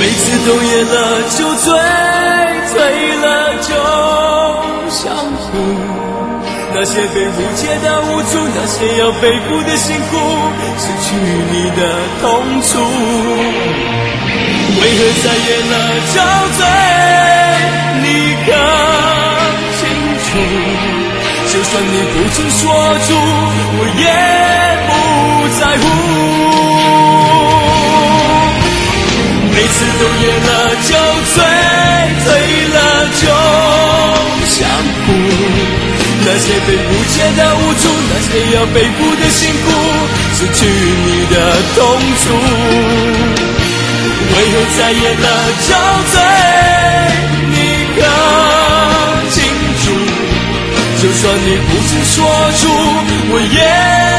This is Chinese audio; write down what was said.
每次都演了就醉，醉了就想哭。那些被误解的无助，那些要背负的辛苦，失去你的痛楚。为何在演了就醉？你可清楚？就算你不曾说出，我也不在乎。每次都演了就醉，醉了就想哭。那些被误解的无助，那些要背负的辛苦，失去你的痛楚。为何在演了就醉？你可清楚？就算你不曾说出，我也